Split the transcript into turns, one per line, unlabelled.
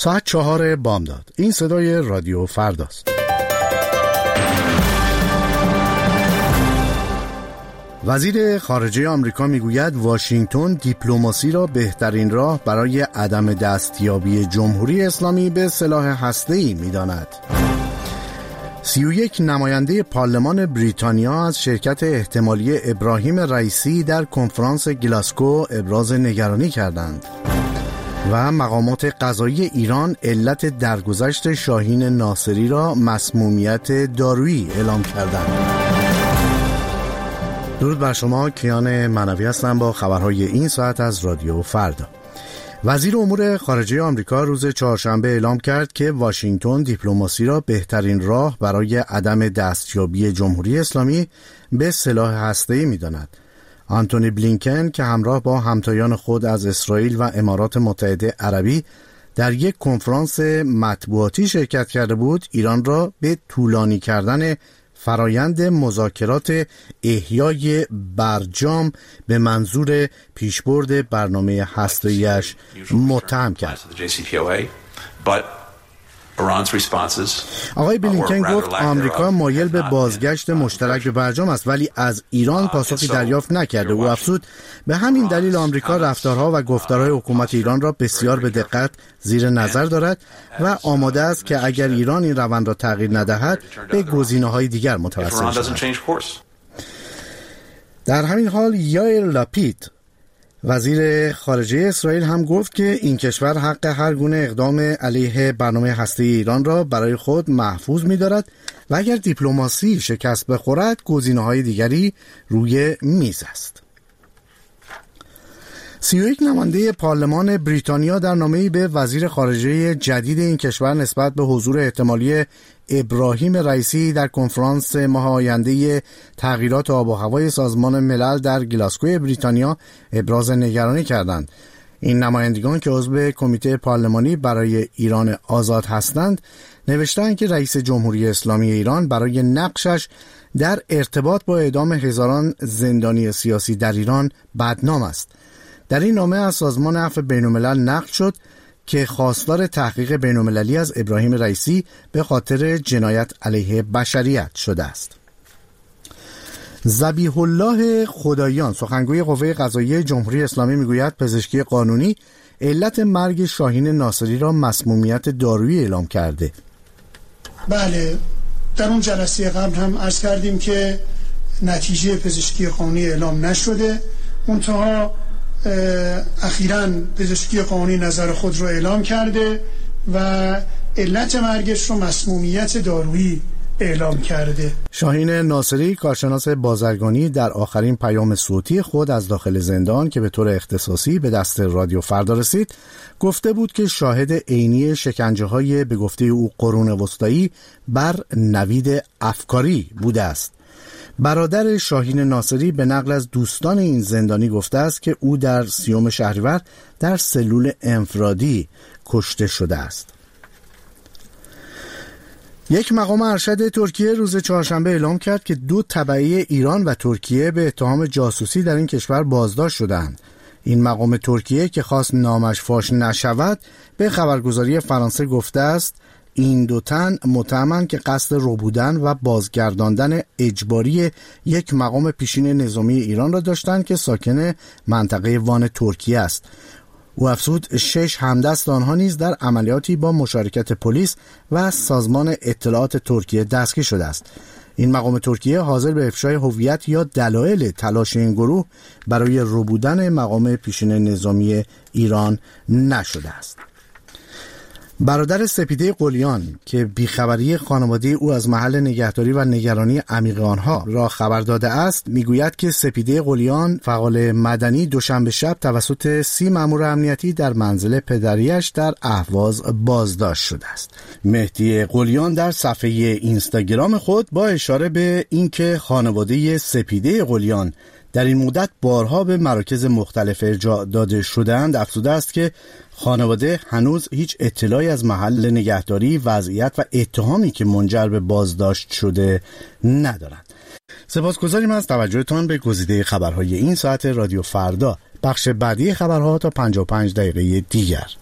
ساعت 4 بامداد. این صدای رادیو فرداست. وزیر خارجه آمریکا میگوید واشنگتن دیپلماسی را بهترین راه برای عدم دستیابی جمهوری اسلامی به سلاح هسته‌ای می‌داند. 31 نماینده پارلمان بریتانیا از شرکت احتمالی ابراهیم رئیسی در کنفرانس گلاسگو ابراز نگرانی کردند و مقامات قضایی ایران علت درگذشت شاهین ناصری را مسمومیت دارویی اعلام کردند. درود بر شما، کیان منوی هستم با خبرهای این ساعت از رادیو فردا. وزیر امور خارجه آمریکا روز چهارشنبه اعلام کرد که واشنگتن دیپلماسی را بهترین راه برای عدم دستیابی جمهوری اسلامی به سلاح هسته‌ای می‌داند. آنتونی بلینکن که همراه با همتایان خود از اسرائیل و امارات متحده عربی در یک کنفرانس مطبوعاتی شرکت کرده بود، ایران را به طولانی کردن فرایند مذاکرات احیای برجام به منظور پیشبرد برنامه هسته‌ای‌اش متهم کرد. آقای بلینکن گفت آمریکا مایل به بازگشت مشترک به برجام است، ولی از ایران پاسخی دریافت نکرده. او افزود به همین دلیل آمریکا رفتارها و گفتارهای حکومت ایران را بسیار به دقت زیر نظر دارد و آماده است که اگر ایران این روند را تغییر ندهد به گزینه‌های دیگر متوسل شود. در همین حال یائیر لاپید وزیر خارجه اسرائیل هم گفت که این کشور حق هر گونه اقدام علیه برنامه هسته‌ای ایران را برای خود محفوظ می‌دارد و اگر دیپلماسی شکست بخورد گزینه‌های دیگری روی میز است. 31 نماینده پارلمان بریتانیا در نامه‌ای به وزیر خارجه جدید این کشور نسبت به حضور احتمالی ابراهیم رئیسی در کنفرانس ماه آینده تغییرات آب و هوای سازمان ملل در گلاسگو بریتانیا ابراز نگرانی کردند. این نمایندگان که عضو کمیته پارلمانی برای ایران آزاد هستند، نوشتند که رئیس جمهوری اسلامی ایران برای نقشش در ارتباط با اعدام هزاران زندانی سیاسی در ایران بدنام است. در این نامه از سازمان عفو بین‌الملل نقل شد که خواستار تحقیق بین‌المللی از ابراهیم رئیسی به خاطر جنایت علیه بشریت شده است. ذبیح الله خداییان سخنگوی قوه قضاییه جمهوری اسلامی میگوید پزشکی قانونی علت مرگ شاهین ناصری را مسمومیت دارویی اعلام کرده.
بله، در اون جلسه قبل هم عرض کردیم که نتیجه پزشکی قانونی اعلام نشده، منتها اخیراً پزشکی قانونی نظر خود رو اعلام کرده و علت مرگش رو مسمومیت دارویی اعلام کرده.
شاهین ناصری کارشناس بازرگانی در آخرین پیام صوتی خود از داخل زندان که به طور اختصاصی به دست رادیو فردا رسید گفته بود که شاهد عینی شکنجه‌های به گفته او قرون وسطایی بر نوید افکاری بوده است. برادر شاهین ناصری به نقل از دوستان این زندانی گفته است که او در 30 شهریور در سلول انفرادی کشته شده است. یک مقام ارشد ترکیه روز چهارشنبه اعلام کرد که 2 تبعه ایران و ترکیه به اتهام جاسوسی در این کشور بازداشت شدند. این مقام ترکیه که خواست نامش فاش نشود به خبرگزاری فرانسه گفته است این 2 تن متهمند که قصد ربودن و بازگرداندن اجباری یک مقام پیشین نظامی ایران را داشتند که ساکن منطقه وان ترکیه است. او افزود 6 همدست آنها نیز در عملیاتی با مشارکت پلیس و سازمان اطلاعات ترکیه دستگیر شده است. این مقام ترکیه حاضر به افشای هویت یا دلایل تلاش این گروه برای ربودن مقام پیشین نظامی ایران نشده است. برادر سپیده قلیان که بیخبری خانواده او از محل نگهداری و نگرانی عمیق آنها را خبر داده است میگوید که سپیده قلیان فعال مدنی دوشنبه شب توسط 30 مأمور امنیتی در منزل پدریش در اهواز بازداشت شده است. مهدی قلیان در صفحه اینستاگرام خود با اشاره به اینکه خانواده سپیده قلیان در این مدت بارها به مراکز مختلف ارجاع داده شدند افزوده است که خانواده هنوز هیچ اطلاعی از محل نگهداری، وضعیت و اتهامی که منجر به بازداشت شده ندارند. سپاسگزاریم از توجهتان به گزیده خبرهای این ساعت رادیو فردا. بخش بعدی خبرها تا 55 دقیقه دیگر.